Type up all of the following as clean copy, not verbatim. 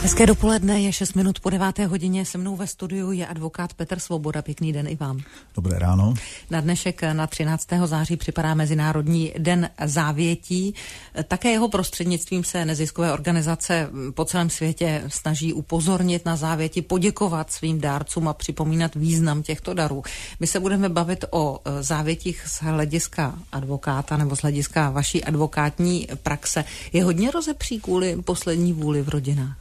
Hezké dopoledne, je 6 minut po 9. hodině. Se mnou ve studiu je advokát Petr Svoboda. Pěkný den i vám. Dobré ráno. Na dnešek na 13. září připadá Mezinárodní den závětí. Také jeho prostřednictvím se neziskové organizace po celém světě snaží upozornit na závěti, poděkovat svým dárcům a připomínat význam těchto darů. My se budeme bavit o závětích z hlediska advokáta nebo z hlediska vaší advokátní praxe. Je hodně rozepří kvůli poslední vůli v rodinách?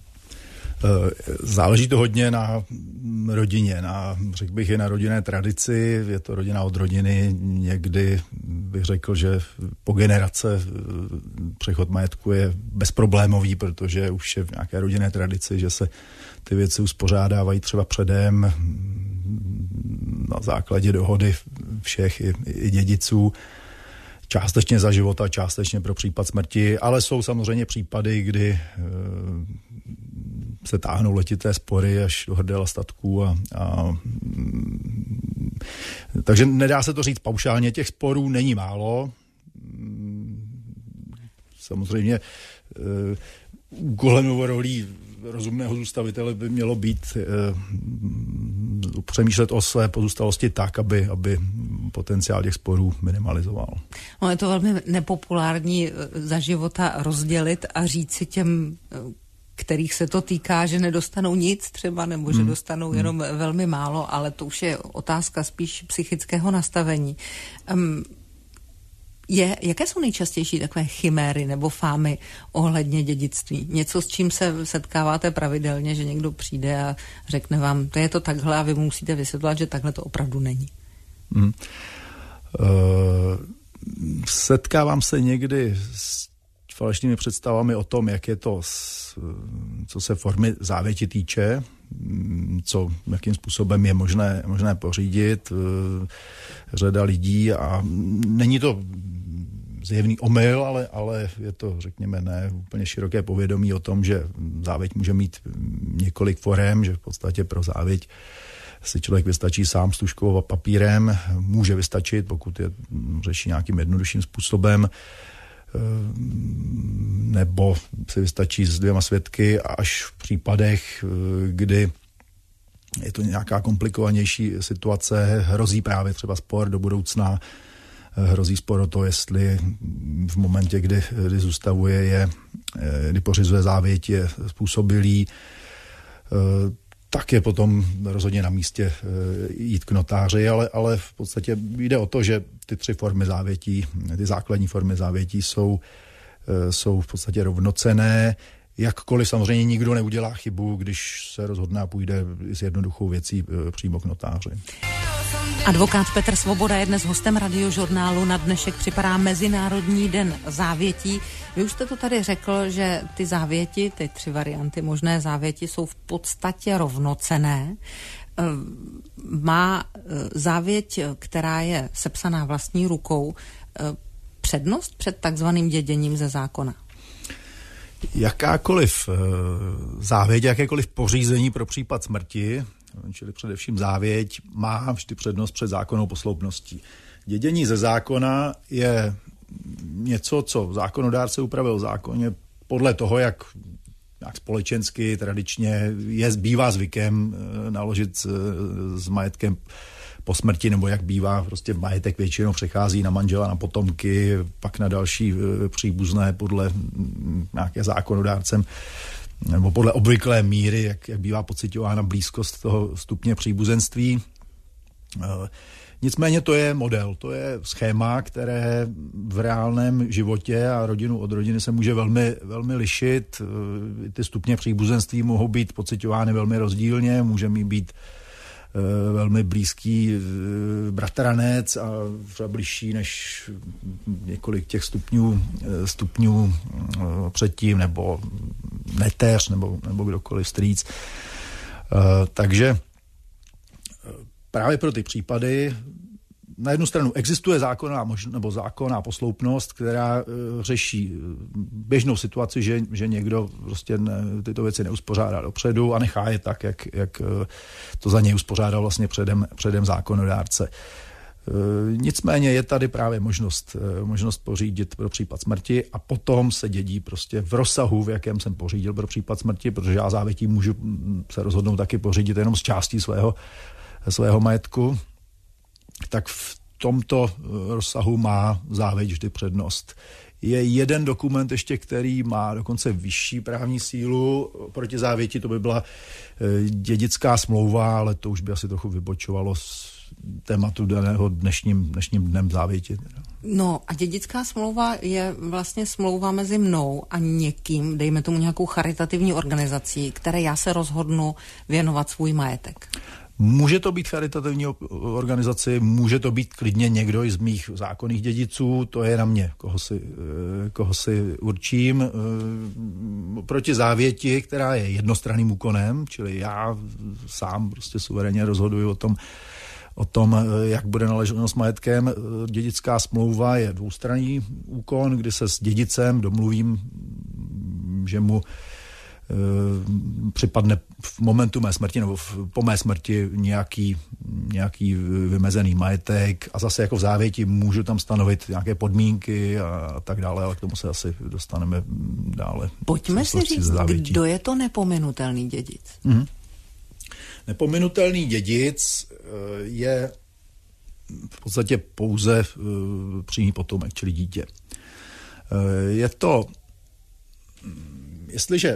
Záleží to hodně na rodině, řekl bych i na rodinné tradici, je to rodina od rodiny, někdy bych řekl, že po generace přechod majetku je bezproblémový, protože už je v nějaké rodinné tradici, že se ty věci uspořádávají třeba předem na základě dohody všech i dědiců. Částečně za života, částečně pro případ smrti, ale jsou samozřejmě případy, kdy se táhnou letité spory až do hrdela statků takže nedá se to říct paušálně, těch sporů není málo. Samozřejmě úkolem nebo rolí rozumného zůstavitele by mělo být přemýšlet o své pozůstalosti tak, aby potenciál těch sporů minimalizoval. No, je to velmi nepopulární za života rozdělit a říct si těm, kterých se to týká, že nedostanou nic třeba, nebo že dostanou jenom velmi málo, ale to už je otázka spíš psychického nastavení. Jaké jsou nejčastější takové chiméry nebo fámy ohledně dědictví? Něco, s čím se setkáváte pravidelně, že někdo přijde a řekne vám, to je to takhle a vy musíte vysvětlovat, že takhle to opravdu není. Setkávám se někdy s falešnými představami o tom, jak je to, co se formy závěti týče, jakým způsobem je možné pořídit. Řada lidí a není to zjevný omyl, ale je to, řekněme, ne úplně široké povědomí o tom, že závěť může mít několik forem, že v podstatě pro závěť si člověk vystačí sám s tužkou a papírem, může vystačit, pokud je řeší nějakým jednodušším způsobem, nebo si vystačí s 2 svědky a až v případech, kdy je to nějaká komplikovanější situace, hrozí právě třeba spor do budoucna, hrozí spor o to, jestli v momentě, kdy zůstavuje kdy pořizuje závěť, je způsobilý, tak je potom rozhodně na místě jít k notáři, ale v podstatě jde o to, že ty 3 formy závětí, ty základní formy závětí jsou v podstatě rovnocenné. Jakkoliv samozřejmě nikdo neudělá chybu, když se rozhodne a půjde s jednoduchou věcí přímo k notáři. Advokát Petr Svoboda je dnes hostem Radiožurnálu. Na dnešek připadá Mezinárodní den závětí. Vy už jste to tady řekl, že ty závěti, ty 3 varianty možné závěti jsou v podstatě rovnocenné. Má závěť, která je sepsaná vlastní rukou, přednost před takzvaným děděním ze zákona? Jakákoliv závěť, jakékoliv pořízení pro případ smrti, čili především závěť, má vždy přednost před zákonnou posloupností. Dědění ze zákona je něco, co zákonodárce upravil v zákoně podle toho, jak společensky, tradičně bývá zvykem naložit s majetkem po smrti, nebo jak bývá, prostě majetek většinou přechází na manžela, na potomky, pak na další příbuzné podle nějaké zákonodárcem, nebo podle obvyklé míry, jak bývá pocitována blízkost toho stupně příbuzenství. Nicméně to je model, to je schéma, které v reálném životě a rodinu od rodiny se může velmi, velmi lišit. Ty stupně příbuzenství mohou být pocitovány velmi rozdílně, může mi být velmi blízký bratranec a třeba bližší než několik těch stupňů předtím, nebo neteř, nebo kdokoliv strýc. Takže právě pro ty případy na jednu stranu existuje zákonná posloupnost, která řeší běžnou situaci, že někdo prostě tyto věci neuspořádá dopředu a nechá je tak, jak to za něj uspořádal vlastně předem zákonodárce. Nicméně je tady právě možnost pořídit pro případ smrti a potom se dědí prostě v rozsahu, v jakém jsem pořídil pro případ smrti, protože já závětí můžu se rozhodnout taky pořídit jenom z částí svého majetku, tak v tomto rozsahu má závěť vždy přednost. Je jeden dokument ještě, který má dokonce vyšší právní sílu proti závěti, to by byla dědická smlouva, ale to už by asi trochu vybočovalo z tématu daného dnešním dnem závěti. No a dědická smlouva je vlastně smlouva mezi mnou a někým, dejme tomu nějakou charitativní organizací, které já se rozhodnu věnovat svůj majetek. Může to být charitativní organizaci, může to být klidně někdo z mých zákonných dědiců, to je na mě, koho si určím. Proti závěti, která je jednostranným úkonem, čili já sám prostě suverénně rozhoduji o tom, jak bude naloženo s majetkem. Dědická smlouva je dvoustranný úkon, kdy se s dědicem domluvím, že mu připadne v momentu mé smrti nebo po mé smrti nějaký vymezený majetek a zase jako v závěti můžu tam stanovit nějaké podmínky a tak dále, ale k tomu se asi dostaneme dále. Pojďme si říct, kdo je to nepominutelný dědic? Mm-hmm. Nepominutelný dědic je v podstatě pouze přímý potomek, čili dítě. Je to, jestliže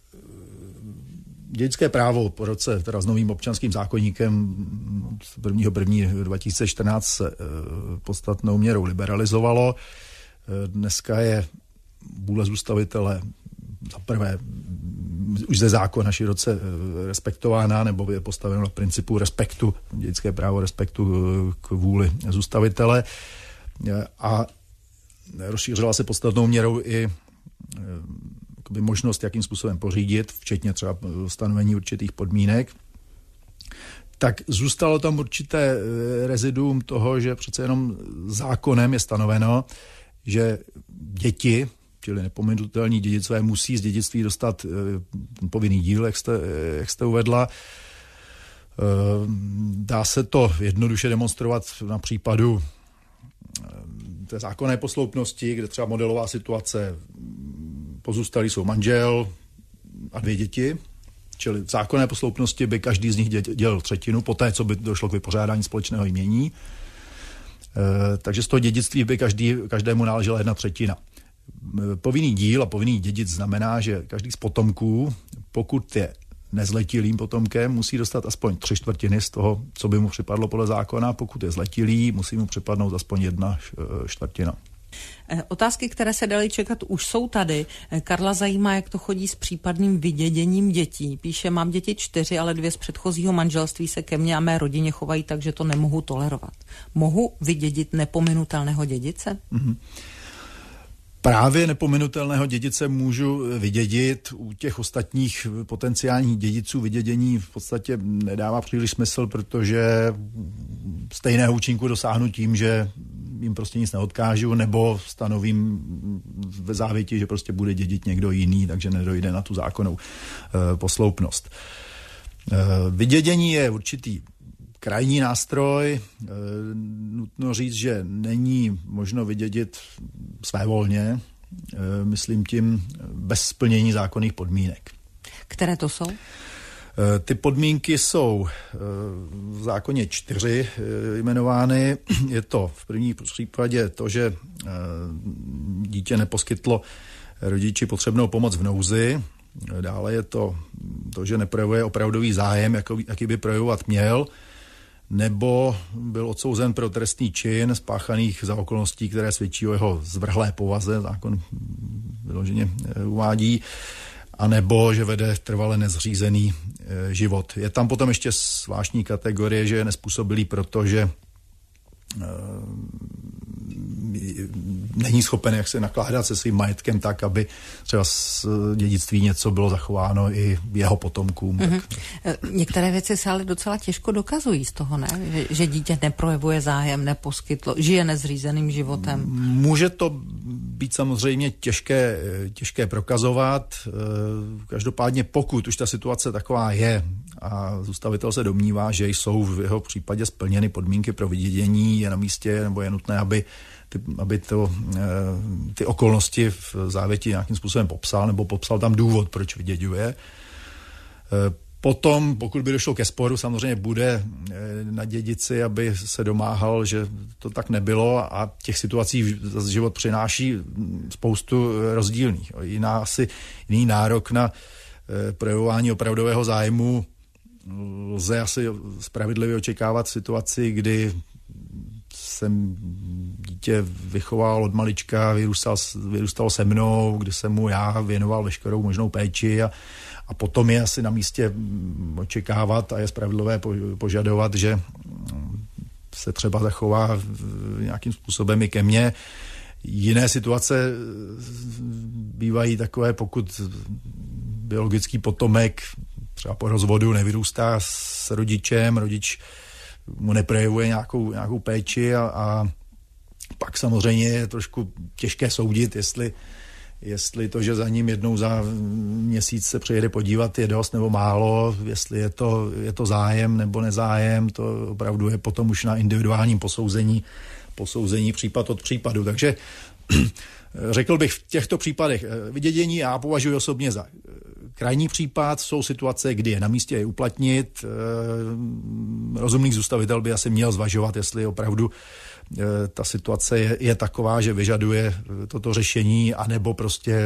dědické právo po roce, teda s novým občanským zákoníkem z 1.1.2014 se podstatnou měrou liberalizovalo. Dneska je vůle zůstavitele za prvé už ze zákona široce respektována, nebo je postaveno na principu respektu, dědické právo respektu k vůli zůstavitele a rozšířila se podstatnou měrou i možnost, jakým způsobem pořídit, včetně třeba stanovení určitých podmínek, tak zůstalo tam určité reziduum toho, že přece jenom zákonem je stanoveno, že děti, čili nepominutelní dědicové, musí z dědictví dostat ten povinný díl, jak jste uvedla. Dá se to jednoduše demonstrovat na případu té zákonné posloupnosti, kde třeba modelová situace, pozůstalí jsou manžel a 2 děti, čili v zákonné posloupnosti by každý z nich dělil 1/3, poté, co by došlo k vypořádání společného jmění. Takže z toho dědictví by každému náležela 1/3. Povinný díl a povinný dědic znamená, že každý z potomků, pokud je nezletilým potomkem, musí dostat aspoň 3/4 z toho, co by mu připadlo podle zákona. Pokud je zletilý, musí mu připadnout aspoň 1/4. Otázky, které se daly čekat, už jsou tady. Karla zajímá, jak to chodí s případným vyděděním dětí. Píše, mám děti 4, ale 2 z předchozího manželství se ke mně a mé rodině chovají tak, že to nemohu tolerovat. Mohu vydědit nepominutelného dědice? Mm-hmm. Právě nepominutelného dědice můžu vydědit. U těch ostatních potenciálních dědiců vydědění v podstatě nedává příliš smysl, protože stejného účinku dosáhnu tím, že jim prostě nic neodkážu, nebo stanovím ve závěti, že prostě bude dědit někdo jiný, takže nedojde na tu zákonnou posloupnost. Vydědění je určitý krajní nástroj. Nutno říct, že není možno vydědit svévolně, myslím tím bez splnění zákonných podmínek. Které to jsou? Ty podmínky jsou v zákoně 4 jmenovány. Je to v první případě to, že dítě neposkytlo rodiči potřebnou pomoc v nouzi. Dále je to, že neprojevuje opravdový zájem, jaký by projevovat měl, nebo byl odsouzen pro trestný čin spáchaných za okolností, které svědčí o jeho zvrhlé povaze, zákon vyloženě uvádí, a nebo že vede trvale nezřízený život. Je tam potom ještě zvláštní kategorie, že je nezpůsobilý, protože není schopen jak se nakládat se svým majetkem tak, aby třeba z dědictví něco bylo zachováno i jeho potomkům. Některé věci se ale docela těžko dokazují z toho, ne? Že dítě neprojevuje zájem, neposkytlo, žije nezřízeným životem. Může to být samozřejmě těžké prokazovat. Každopádně pokud už ta situace taková je a zůstavitel se domnívá, že jsou v jeho případě splněny podmínky pro vydědění, je na místě nebo je nutné, aby ty okolnosti v závěti nějakým způsobem popsal nebo popsal tam důvod, proč vyděďuje. Potom, pokud by došlo ke sporu, samozřejmě bude na dědici, aby se domáhal, že to tak nebylo a těch situací život přináší spoustu rozdílných. Jiný nárok na projevování opravdového zájmu lze asi spravedlivě očekávat v situaci, kdy jsem dítě vychoval od malička, vyrůstal se mnou, kdy jsem mu já věnoval veškerou možnou péči a potom je asi na místě očekávat a je spravedlivé požadovat, že se třeba zachová nějakým způsobem i ke mně. Jiné situace bývají takové, pokud biologický potomek třeba po rozvodu nevyrůstá s rodičem, rodič mu neprojevuje nějakou péči a pak samozřejmě je trošku těžké soudit, jestli to, že za ním jednou za měsíc se přijede podívat, je dost nebo málo, jestli je to zájem nebo nezájem, to opravdu je potom už na individuálním posouzení případ od případu. Takže řekl bych v těchto případech vydědění já považuji osobně za krajní případ. Jsou situace, kdy je na místě je uplatnit. Rozumný zůstavitel by asi měl zvažovat, jestli opravdu ta situace je taková, že vyžaduje toto řešení, anebo prostě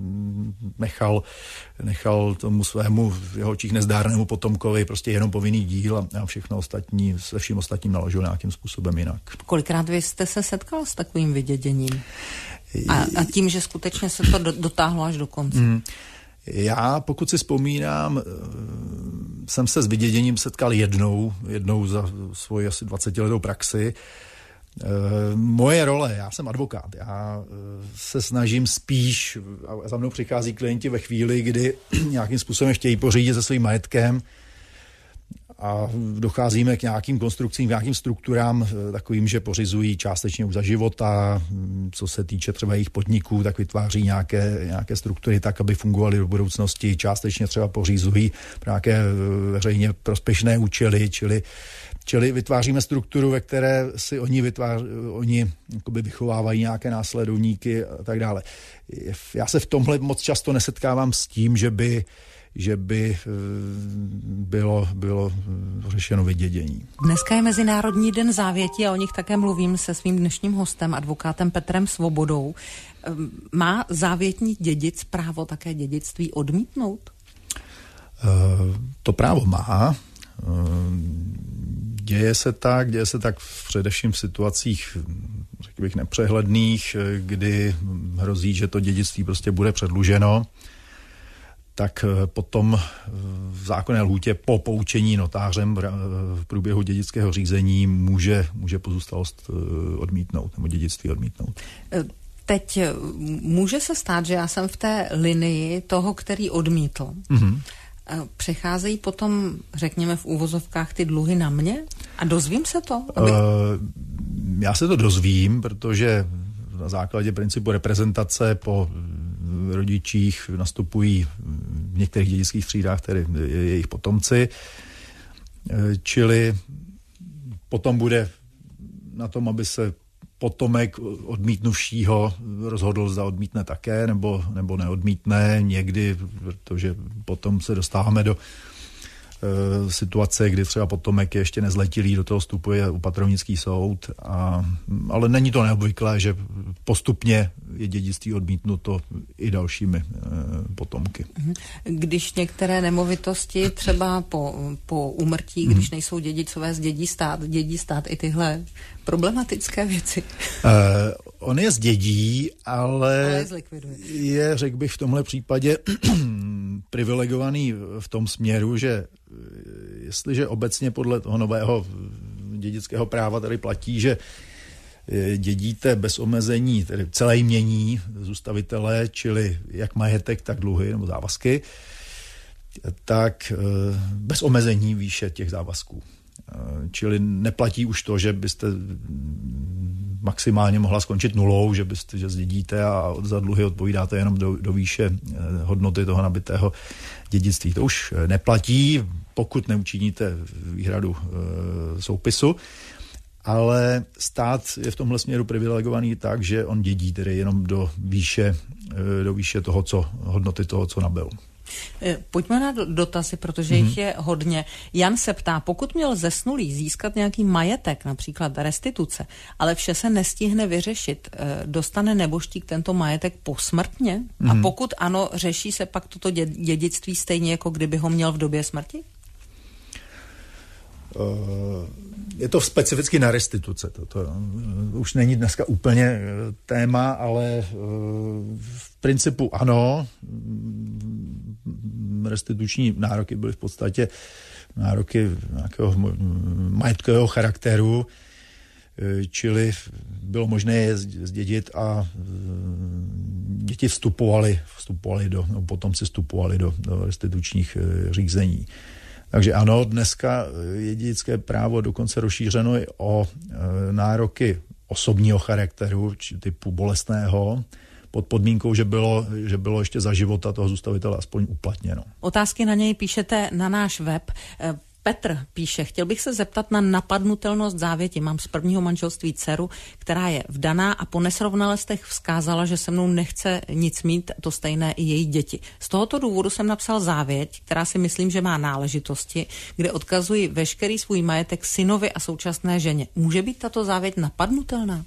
nechal tomu svému v jeho očích nezdárnému potomkovi prostě jenom povinný díl a všechno ostatní, se vším ostatním naložil nějakým způsobem jinak. Kolikrát vy jste se setkal s takovým vyděděním? A tím, že skutečně se to dotáhlo až do konce? Já, pokud si vzpomínám, jsem se s vyděděním setkal jednou za svoji asi 20letou praxi. Moje role, já jsem advokát, já se snažím spíš, a za mnou přichází klienti ve chvíli, kdy nějakým způsobem chtějí pořídit se svým majetkem a docházíme k nějakým konstrukcím, k nějakým strukturám takovým, že pořizují částečně už za života, co se týče třeba jejich podniků, tak vytváří nějaké struktury tak, aby fungovaly do budoucnosti, částečně třeba pořizují pro nějaké veřejně prospěšné účely, čili vytváříme strukturu, ve které si oni vychovávají nějaké následovníky a tak dále. Já se v tomhle moc často nesetkávám s tím, že by bylo řešeno vydědění. Dneska je Mezinárodní den závěti a o nich také mluvím se svým dnešním hostem, advokátem Petrem Svobodou. Má závětní dědic právo také dědictví odmítnout? To právo má. Děje se tak především v situacích, řekl bych, nepřehledných, kdy hrozí, že to dědictví prostě bude předluženo, tak potom v zákonné lhůtě po poučení notářem v průběhu dědického řízení může pozůstalost odmítnout nebo dědictví odmítnout. Teď může se stát, že já jsem v té linii toho, který odmítl. Přecházejí potom, řekněme v úvozovkách, ty dluhy na mě? A dozvím se to? Já se to dozvím, protože na základě principu reprezentace po rodičích nastupují v některých dědických třídách tedy jejich potomci, čili potom bude na tom, aby se potomek odmítnuvšího rozhodl, zda odmítne také, nebo neodmítne někdy, protože potom se dostáváme do situace, kdy třeba potomek je ještě nezletilý, do toho vstupuje opatrovnický soud, ale není to neobvyklé, že postupně je dědictví odmítnuto i dalšími potomky. Když některé nemovitosti třeba po úmrtí, když nejsou dědicové, dědí stát i tyhle problematické věci? On je zdědí, ale je, řekl bych, v tomhle případě privilegovaný v tom směru, že jestliže obecně podle toho nového dědického práva tady platí, že dědíte bez omezení, tedy celé jmění zůstavitele, čili jak majetek, tak dluhy nebo závazky, tak bez omezení výše těch závazků. Čili neplatí už to, že byste maximálně mohla skončit nulou, že zdědíte a za dluhy odpovídáte jenom do výše hodnoty toho nabitého dědictví. To už neplatí, pokud neučiníte výhradu soupisu, ale stát je v tomhle směru privilegovaný tak, že on dědí tedy jenom do výše toho, hodnoty toho, co nabyl. Pojďme na dotazy, protože jich je hodně. Jan se ptá, pokud měl zesnulý získat nějaký majetek, například restituce, ale vše se nestihne vyřešit, dostane nebožtík tento majetek posmrtně? A pokud ano, řeší se pak toto dědictví stejně, jako kdyby ho měl v době smrti? Je to specificky na restituce. To už není dneska úplně téma, ale v principu ano. Restituční nároky byly v podstatě nároky nějakého majetkového charakteru, čili bylo možné je zdědit a děti vstupovali potomci vstupovali do restitučních řízení. Takže ano, dneska je dědické právo dokonce rozšířeno i o nároky osobního charakteru, typu bolestného, pod podmínkou, že bylo ještě za života toho zůstavitele aspoň uplatněno. Otázky na něj píšete na náš web. Petr píše, chtěl bych se zeptat na napadnutelnost závěti. Mám z prvního manželství dceru, která je vdaná a po nesrovnalostech vzkázala, že se mnou nechce nic mít, to stejné i její děti. Z tohoto důvodu jsem napsal závěť, která si myslím, že má náležitosti, kde odkazuji veškerý svůj majetek synovi a současné ženě. Může být tato závěť napadnutelná?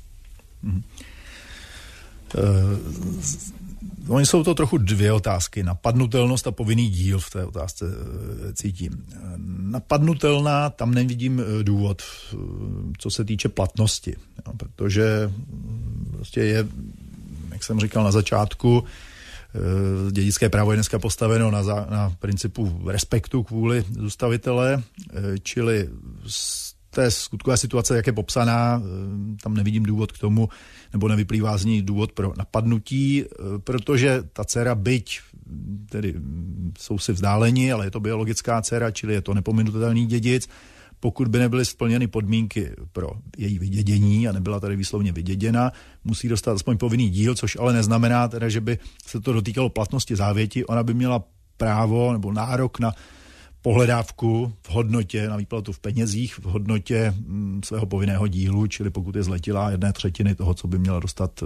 Oni jsou to trochu dvě otázky. Napadnutelnost a povinný díl v té otázce cítím. Napadnutelná, tam nevidím důvod, co se týče platnosti. Protože prostě je, jak jsem říkal na začátku, dědické právo je dneska postaveno na principu respektu kvůli zůstavitele, čili té skutkové situace, jak je popsaná, tam nevidím důvod k tomu, nebo nevyplývá z ní důvod pro napadnutí, protože ta dcera, byť tedy jsou si vzdáleni, ale je to biologická dcera, čili je to nepominutelný dědic, pokud by nebyly splněny podmínky pro její vydědění a nebyla tady výslovně vyděděna, musí dostat aspoň povinný díl, což ale neznamená teda, že by se to dotýkalo platnosti závěti. Ona by měla právo nebo nárok na pohledávku v hodnotě, na výplatu v penězích, v hodnotě svého povinného dílu, čili pokud je zletilá 1/3 toho, co by měla dostat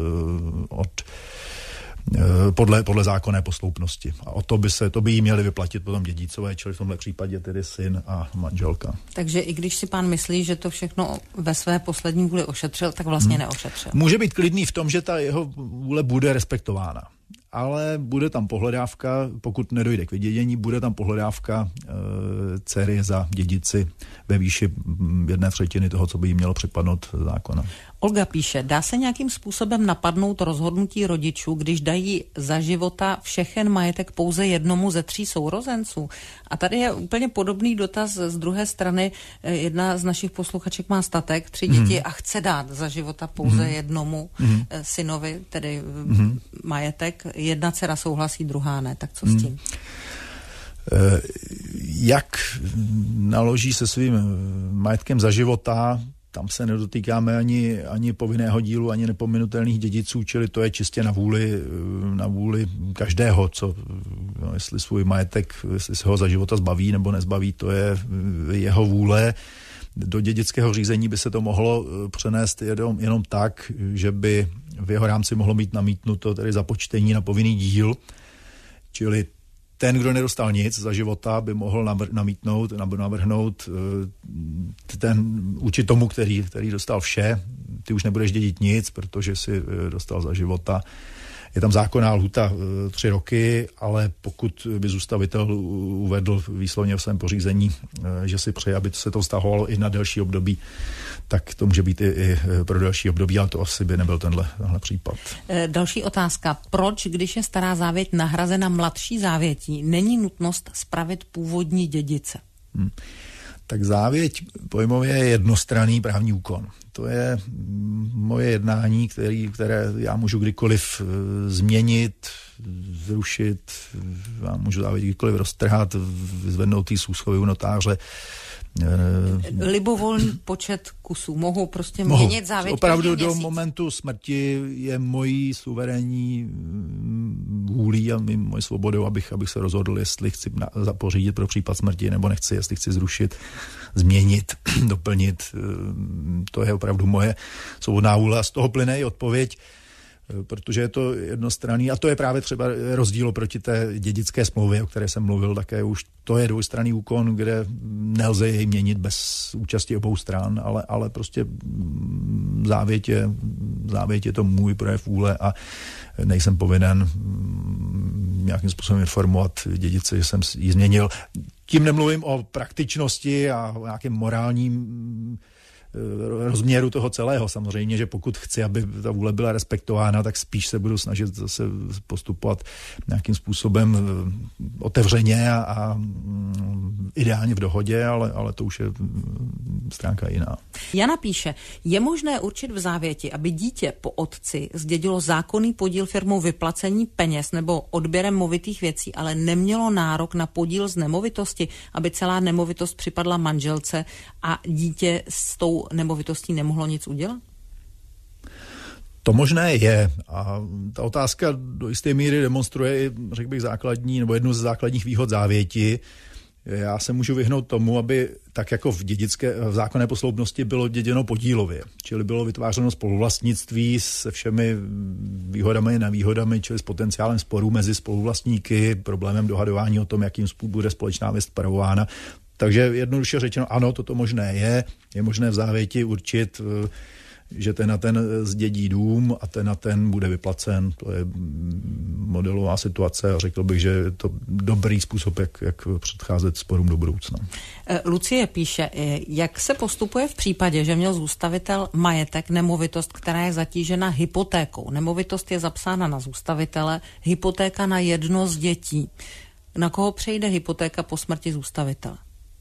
podle zákonné posloupnosti. A o to by jí měli vyplatit potom dědicové, čili v tomhle případě tedy syn a manželka. Takže i když si pán myslí, že to všechno ve své poslední vůli ošetřil, tak vlastně neošetřil. Může být klidný v tom, že ta jeho vůle bude respektována. Ale bude tam pohledávka, pokud nedojde k vydědění, bude tam pohledávka dcery za dědici ve výši 1/3 toho, co by jí mělo připadnout zákona. Olga píše, dá se nějakým způsobem napadnout rozhodnutí rodičů, když dají za života všechen majetek pouze jednomu ze 3 sourozenců? A tady je úplně podobný dotaz z druhé strany. Jedna z našich posluchaček má statek, 3 děti a chce dát za života pouze jednomu synovi, tedy majetek. Jedna dcera souhlasí, druhá ne. Tak co s tím? Jak naloží se svým majetkem za života, tam se nedotýkáme ani povinného dílu, ani nepominutelných dědiců, čili to je čistě na vůli každého, jestli svůj majetek, jestli se ho za života zbaví nebo nezbaví, to je jeho vůle. Do dědického řízení by se to mohlo přenést jenom tak, že by v jeho rámci mohlo být namítnuto tedy započtení na povinný díl, čili ten, kdo nedostal nic za života, by mohl namítnout nebo navrhnout vůči tomu, který dostal vše. Ty už nebudeš dědit nic, protože si dostal za života. Je tam zákonná lhůta 3 roky, ale pokud by zůstavitel uvedl výslovně v svém pořízení, že si přeje, aby se to vztahovalo i na delší období, tak to může být i pro další období, ale to asi by nebyl tenhle případ. Další otázka. Proč, když je stará závěť nahrazena mladší závětí, není nutnost spravit původní dědice? Tak závěť pojmově je jednostranný právní úkon. To je moje jednání, které já můžu kdykoliv změnit, zrušit, já můžu závěť kdykoliv roztrhat, vyzvednout z úschovy u notáře. Libovolný počet kusů. Mohu prostě měnit závěť. Opravdu do momentu smrti je mojí suverénní vůlí a mojí svobodou, abych se rozhodl, jestli chci zapořídit pro případ smrti, nebo nechci, jestli chci zrušit, změnit, doplnit. To je opravdu moje svobodná vůle a z toho plyne i odpověď, protože je to jednostranný a to je právě třeba rozdíl proti té dědické smlouvě, o které jsem mluvil také už. To je dvojstranný úkon, kde nelze jej měnit bez účasti obou stran, ale prostě závěť je to můj projev vůle a nejsem povinen nějakým způsobem informovat dědice, že jsem ji změnil. Tím nemluvím o praktičnosti a o nějakém morálním rozměru toho celého. Samozřejmě, že pokud chci, aby ta vůle byla respektována, tak spíš se budu snažit zase postupovat nějakým způsobem otevřeně a ideálně v dohodě, ale to už je stránka jiná. Jana píše, je možné určit v závěti, aby dítě po otci zdědilo zákonný podíl firmou vyplacení peněz nebo odběrem movitých věcí, ale nemělo nárok na podíl z nemovitosti, aby celá nemovitost připadla manželce a dítě s tou nemovitostí nemohlo nic udělat? To možné je a ta otázka do jisté míry demonstruje i, řekl bych, základní nebo jednu z základních výhod závěti. Já se můžu vyhnout tomu, aby tak jako v zákonné posloupnosti bylo děděno podílově, čili bylo vytvářeno spoluvlastnictví se všemi výhodami a nevýhodami, čili s potenciálem sporů mezi spoluvlastníky, problémem dohadování o tom, jakým způsobem bude společná věc spravována. Takže jednoduše řečeno, ano, toto možné je možné v závěti určit, že ten a ten zdědí dům a ten a ten bude vyplacen. To je modelová situace a řekl bych, že je to dobrý způsob, jak předcházet sporům do budoucna. Lucie píše, jak se postupuje v případě, že měl zůstavitel majetek, nemovitost, která je zatížena hypotékou. Nemovitost je zapsána na zůstavitele, hypotéka na jedno z dětí. Na koho přejde hypotéka po smrti zůstavitele?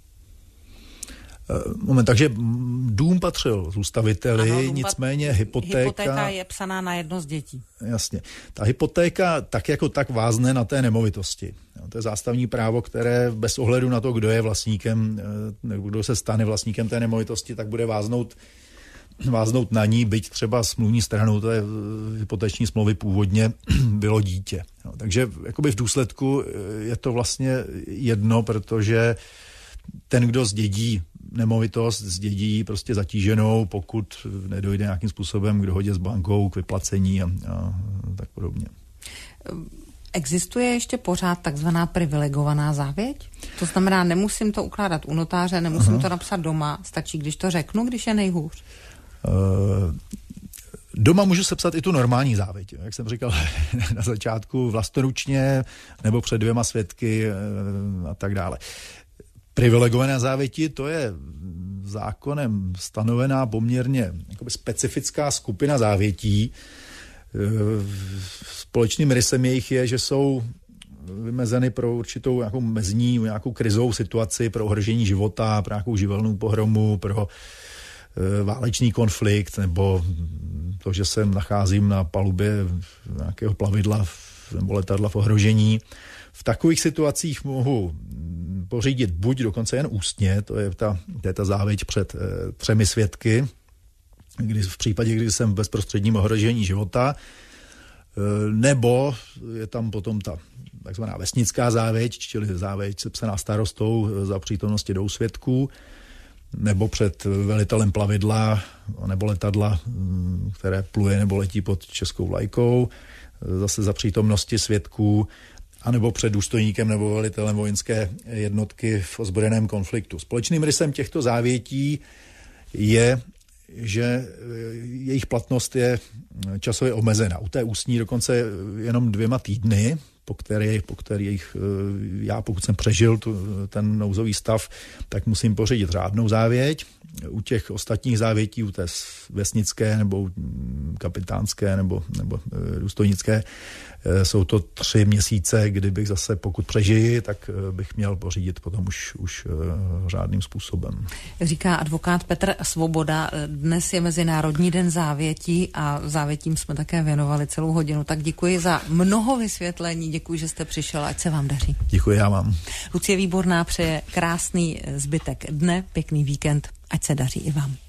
Takže dům patřil zůstaviteli, nicméně hypotéka je psaná na jedno z dětí. Jasně. Ta hypotéka tak jako tak vázne na té nemovitosti. To je zástavní právo, které bez ohledu na to, kdo je vlastníkem, nebo kdo se stane vlastníkem té nemovitosti, tak bude váznout na ní, byť třeba smluvní stranou té hypoteční smlouvy původně bylo dítě. Takže jakoby v důsledku je to vlastně jedno, protože ten, kdo zdědí nemovitost, zdědí prostě zatíženou, pokud nedojde nějakým způsobem k dohodě s bankou, k vyplacení a tak podobně. Existuje ještě pořád takzvaná privilegovaná závěť? To znamená, nemusím to ukládat u notáře, nemusím to napsat doma, stačí, když to řeknu, když je nejhůř? Doma můžu sepsat i tu normální závěť, jak jsem říkal na začátku, vlastnoručně nebo před 2 svědky a tak dále. Privilegované závěti, to je zákonem stanovená poměrně specifická skupina závětí. Společným rysem jejich je, že jsou vymezeny pro určitou nějakou mezní, nějakou krizovou situaci, pro ohrožení života, pro nějakou živelnou pohromu, pro válečný konflikt, nebo to, že se nacházím na palubě nějakého plavidla nebo letadla v ohrožení. V takových situacích mohu pořídit buď dokonce jen ústně, to je ta závěť před 3 svědky, v případě, kdy jsem v bezprostředním ohrožení života, nebo je tam potom ta takzvaná vesnická závěť, čili závěť sepsaná starostou za přítomnosti 2 svědků, nebo před velitelem plavidla nebo letadla, které pluje nebo letí pod českou vlajkou, zase za přítomnosti svědků, anebo před důstojníkem nebo velitelem vojenské jednotky v ozbrojeném konfliktu. Společným rysem těchto závětí je, že jejich platnost je časově omezená. U té ústní dokonce jenom 2 týdny, po kterých já, pokud jsem přežil ten nouzový stav, tak musím pořídit řádnou závěť. U těch ostatních závětí, u té vesnické nebo kapitánské nebo důstojnické. Jsou to 3 měsíce, kdybych zase, pokud přežiji, tak bych měl pořídit potom už řádným způsobem. Říká advokát Petr Svoboda. Dnes je Mezinárodní den závětí a závětím jsme také věnovali celou hodinu. Tak děkuji za mnoho vysvětlení, děkuji, že jste přišel, ať se vám daří. Děkuji, já vám. Lucie Výborná přeje krásný zbytek dne, pěkný víkend, ať se daří i vám.